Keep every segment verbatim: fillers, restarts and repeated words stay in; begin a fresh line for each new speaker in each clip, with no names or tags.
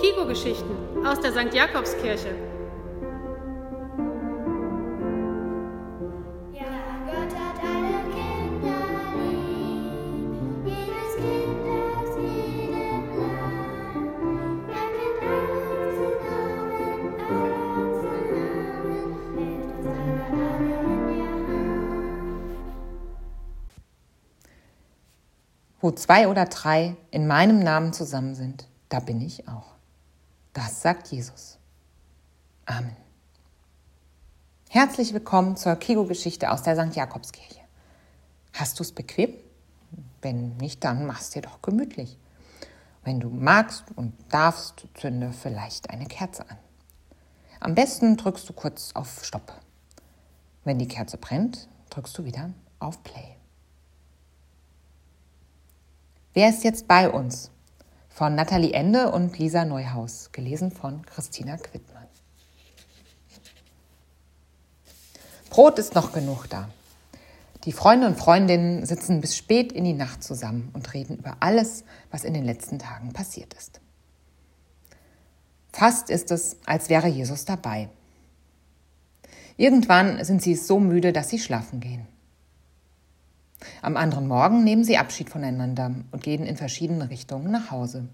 Kiko-Geschichten aus der Sankt Jakobskirche.
Wo zwei oder drei in meinem Namen zusammen sind, da bin ich auch. Das sagt Jesus. Amen. Herzlich willkommen zur Kiko-Geschichte aus der Sankt Jakobskirche. Hast du es bequem? Wenn nicht, dann mach's dir doch gemütlich. Wenn du magst und darfst, zünde vielleicht eine Kerze an. Am besten drückst du kurz auf Stopp. Wenn die Kerze brennt, drückst du wieder auf Play. Wer ist jetzt bei uns? Von Nathalie Ende und Lisa Neuhaus, gelesen von Christina Quittmann. Brot ist noch genug da. Die Freunde und Freundinnen sitzen bis spät in die Nacht zusammen und reden über alles, was in den letzten Tagen passiert ist. Fast ist es, als wäre Jesus dabei. Irgendwann sind sie so müde, dass sie schlafen gehen. Am anderen Morgen nehmen sie Abschied voneinander und gehen in verschiedene Richtungen nach Hause.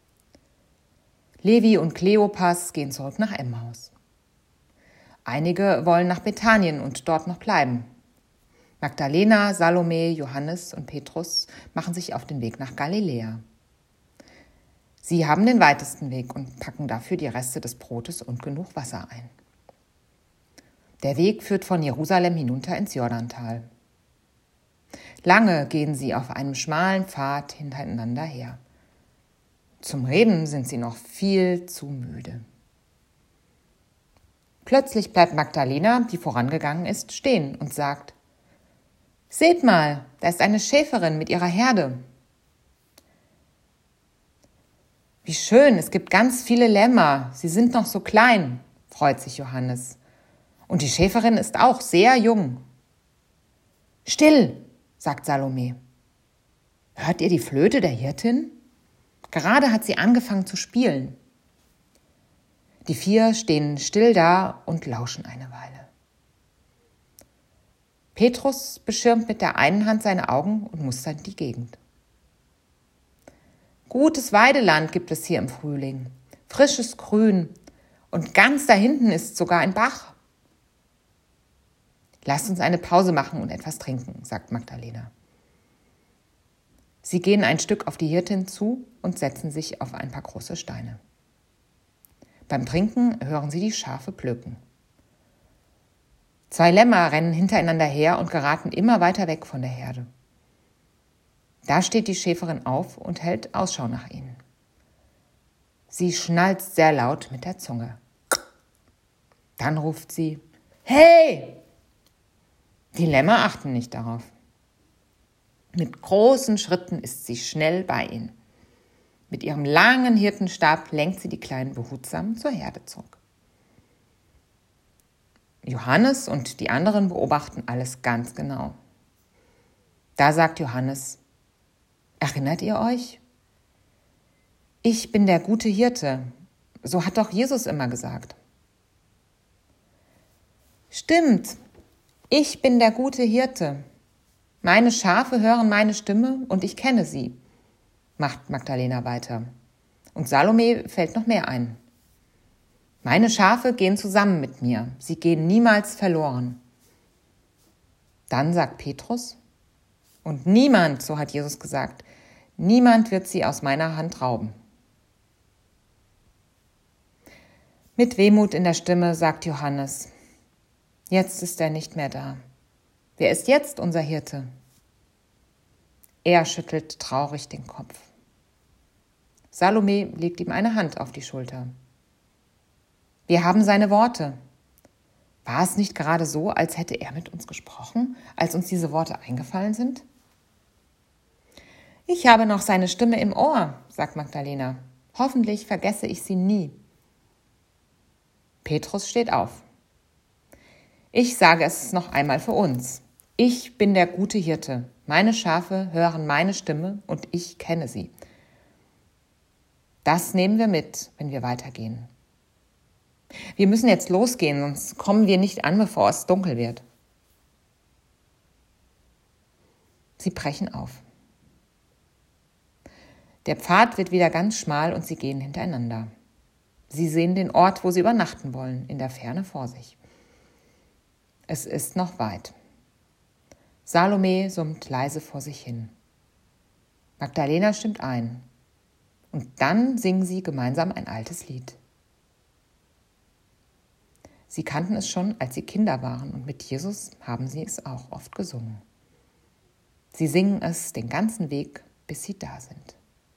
Levi und Kleopas gehen zurück nach Emmaus. Einige wollen nach Bethanien und dort noch bleiben. Magdalena, Salome, Johannes und Petrus machen sich auf den Weg nach Galiläa. Sie haben den weitesten Weg und packen dafür die Reste des Brotes und genug Wasser ein. Der Weg führt von Jerusalem hinunter ins Jordantal. Lange gehen sie auf einem schmalen Pfad hintereinander her. Zum Reden sind sie noch viel zu müde. Plötzlich bleibt Magdalena, die vorangegangen ist, stehen und sagt: »Seht mal, da ist eine Schäferin mit ihrer Herde.« »Wie schön, es gibt ganz viele Lämmer, sie sind noch so klein«, freut sich Johannes. »Und die Schäferin ist auch sehr jung.« »Still«, sagt Salome. »Hört ihr die Flöte der Hirtin? Gerade hat sie angefangen zu spielen.« Die vier stehen still da und lauschen eine Weile. Petrus beschirmt mit der einen Hand seine Augen und mustert die Gegend. Gutes Weideland gibt es hier im Frühling, frisches Grün und ganz da hinten ist sogar ein Bach. »Lasst uns eine Pause machen und etwas trinken«, sagt Magdalena. Sie gehen ein Stück auf die Hirtin zu und setzen sich auf ein paar große Steine. Beim Trinken hören sie die Schafe blöken. Zwei Lämmer rennen hintereinander her und geraten immer weiter weg von der Herde. Da steht die Schäferin auf und hält Ausschau nach ihnen. Sie schnalzt sehr laut mit der Zunge. Dann ruft sie: »Hey!« Die Lämmer achten nicht darauf. Mit großen Schritten ist sie schnell bei ihnen. Mit ihrem langen Hirtenstab lenkt sie die Kleinen behutsam zur Herde zurück. Johannes und die anderen beobachten alles ganz genau. Da sagt Johannes: »Erinnert ihr euch? Ich bin der gute Hirte. So hat doch Jesus immer gesagt.« »Stimmt. Ich bin der gute Hirte. Meine Schafe hören meine Stimme und ich kenne sie«, macht Magdalena weiter. Und Salome fällt noch mehr ein. »Meine Schafe gehen zusammen mit mir. Sie gehen niemals verloren.« Dann sagt Petrus: »Und niemand, so hat Jesus gesagt, niemand wird sie aus meiner Hand rauben.« Mit Wehmut in der Stimme sagt Johannes: »Jetzt ist er nicht mehr da. Wer ist jetzt unser Hirte?« Er schüttelt traurig den Kopf. Salome legt ihm eine Hand auf die Schulter. »Wir haben seine Worte. War es nicht gerade so, als hätte er mit uns gesprochen, als uns diese Worte eingefallen sind?« »Ich habe noch seine Stimme im Ohr«, sagt Magdalena. »Hoffentlich vergesse ich sie nie.« Petrus steht auf. »Ich sage es noch einmal für uns. Ich bin der gute Hirte. Meine Schafe hören meine Stimme und ich kenne sie. Das nehmen wir mit, wenn wir weitergehen. Wir müssen jetzt losgehen, sonst kommen wir nicht an, bevor es dunkel wird. Sie brechen auf. Der Pfad wird wieder ganz schmal und sie gehen hintereinander. Sie sehen den Ort, wo sie übernachten wollen, in der Ferne vor sich. Es ist noch weit. Salome summt leise vor sich hin. Magdalena stimmt ein. Und dann singen sie gemeinsam ein altes Lied. Sie kannten es schon, als sie Kinder waren, und mit Jesus haben sie es auch oft gesungen. Sie singen es den ganzen Weg, bis sie da sind.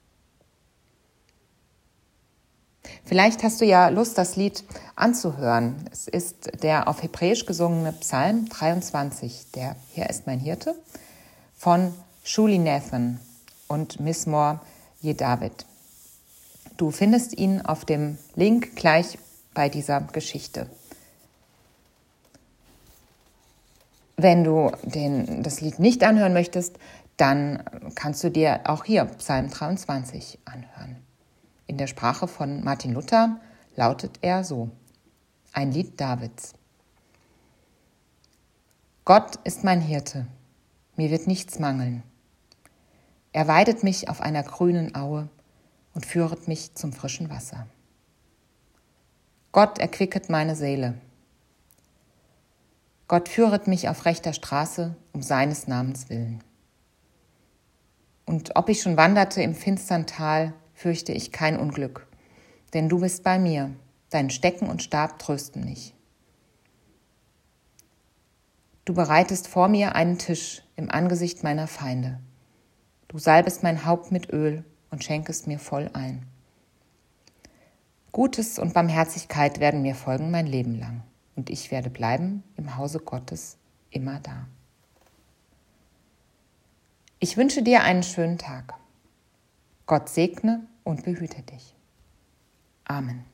Vielleicht hast du ja Lust, das Lied anzuhören. Es ist der auf Hebräisch gesungene Psalm dreiundzwanzig, der Hier ist mein Hirte, von Shuli Nathan und Mismor Yedavid. Du findest ihn auf dem Link gleich bei dieser Geschichte. Wenn du den, das Lied nicht anhören möchtest, dann kannst du dir auch hier Psalm dreiundzwanzig anhören. In der Sprache von Martin Luther lautet er so: Ein Lied Davids. Gott ist mein Hirte, mir wird nichts mangeln. Er weidet mich auf einer grünen Aue und führet mich zum frischen Wasser. Gott erquicket meine Seele. Gott führet mich auf rechter Straße um seines Namens willen. Und ob ich schon wanderte im finstern Tal, fürchte ich kein Unglück, denn du bist bei mir, dein Stecken und Stab trösten mich. Du bereitest vor mir einen Tisch im Angesicht meiner Feinde. Du salbest mein Haupt mit Öl und schenkest mir voll ein. Gutes und Barmherzigkeit werden mir folgen mein Leben lang, und ich werde bleiben im Hause Gottes immer da. Ich wünsche dir einen schönen Tag. Gott segne und behüte dich. Amen.